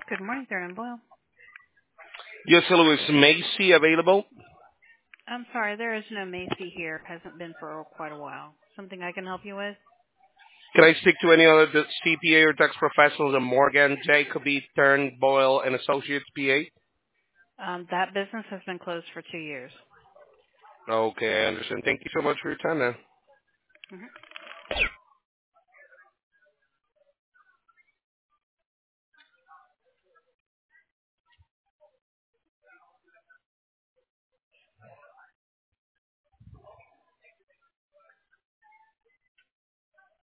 Good morning, Thurman Boyle. Yes, hello. Is Macy available? I'm sorry, there is no Macy here. Hasn't been for quite a while. Something I can help you with? Can I speak to any other CPA or tax professionals in Morgan, Jacoby, Turn, Boyle, and Associates PA? That business has been closed for 2 years. Okay, I understand. Thank you so much for your time, then. Mhm.